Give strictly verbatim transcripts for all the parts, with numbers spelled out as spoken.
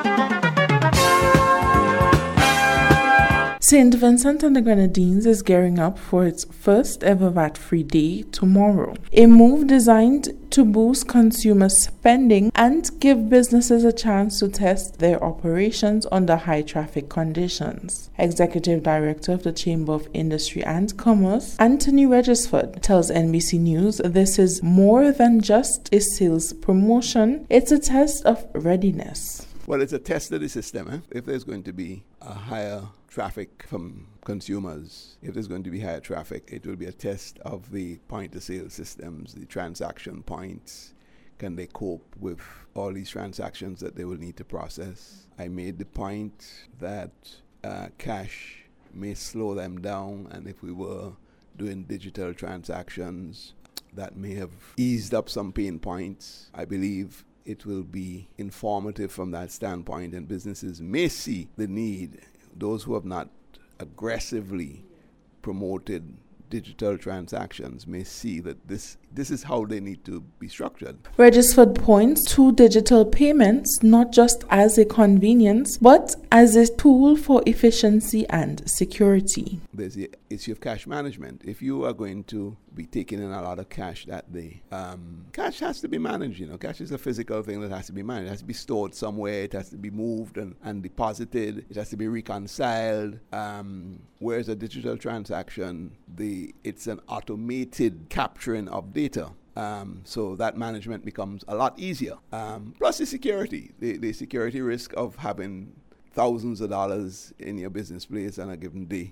Saint Vincent and the Grenadines is gearing up for its first ever V A T-free day tomorrow, a move designed to boost consumer spending and give businesses a chance to test their operations under high traffic conditions. Executive Director of the Chamber of Industry and Commerce, Anthony Regisford, tells N B C News this is more than just a sales promotion, it's a test of readiness. Well, it's a test of the system. Eh? If there's going to be a higher traffic from consumers, if there's going to be higher traffic, it will be a test of the point-of-sale systems, the transaction points. Can they cope with all these transactions that they will need to process? I made the point that uh, cash may slow them down, and if we were doing digital transactions, that may have eased up some pain points. I believe it will be informative from that standpoint, and businesses may see the need. Those who have not aggressively promoted digital transactions may see that this this is how they need to be structured. Regisford points to digital payments not just as a convenience, but as a tool for efficiency and security. There's the issue of cash management. If you are going to be taking in a lot of cash that day, um, cash has to be managed. You know, cash is a physical thing that has to be managed. It has to be stored somewhere. It has to be moved and, and deposited. It has to be reconciled. Um, whereas a digital transaction, the it's an automated capturing of data. Um, so that management becomes a lot easier. Um, plus the security, the, the security risk of having thousands of dollars in your business place on a given day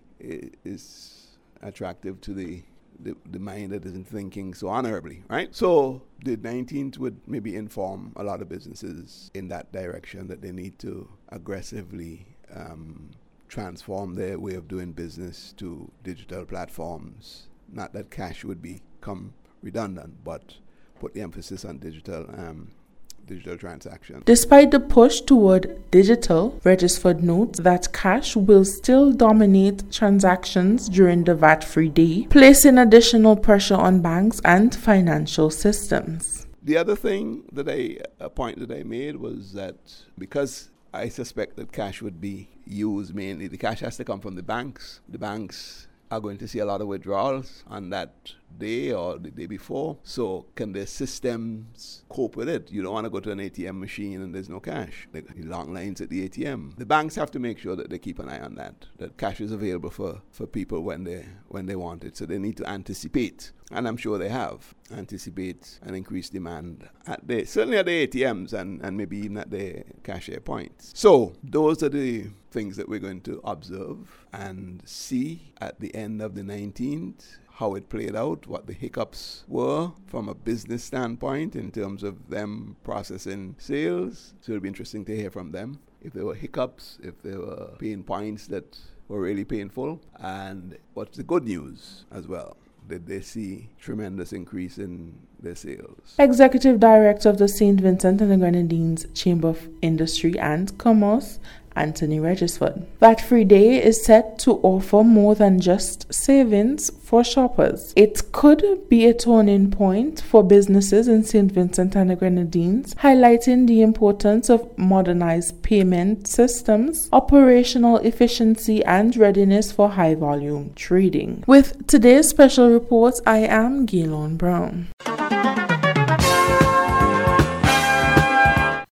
is attractive to the, the, the mind that isn't thinking so honorably, right? So the nineteenth would maybe inform a lot of businesses in that direction that they need to aggressively um, transform their way of doing business to digital platforms. Not that cash would become redundant, but put the emphasis on digital um, digital transactions. Despite the push toward digital, Regisford notes that cash will still dominate transactions during the V A T-free day, placing additional pressure on banks and financial systems. The other thing that I, a point that I made was that because I suspect that cash would be used mainly, the cash has to come from the banks. The banks are going to see a lot of withdrawals on that day or the day before. So can their systems cope with it? You don't want to go to an A T M machine and there's no cash. There are long lines at the A T M. The banks have to make sure that they keep an eye on that, that cash is available for, for people when they when they want it. So they need to anticipate, and I'm sure they have, anticipate an increased demand at the, certainly at the A T Ms and, and maybe even at the cashier points. So those are the things that we're going to observe and see at the end of the nineteenth, how it played out, what the hiccups were from a business standpoint in terms of them processing sales. So it'll be interesting to hear from them if there were hiccups, if there were pain points that were really painful, and what's the good news as well. Did they see tremendous increase in their sales? Executive Director of the Saint Vincent and the Grenadines Chamber of Industry and Commerce, Anthony Regisford. V A T-free day is set to offer more than just savings for shoppers. It could be a turning point for businesses in Saint Vincent and the Grenadines, highlighting the importance of modernized payment systems, operational efficiency, and readiness for high-volume trading. With today's special reports, I am Gaylon Brown.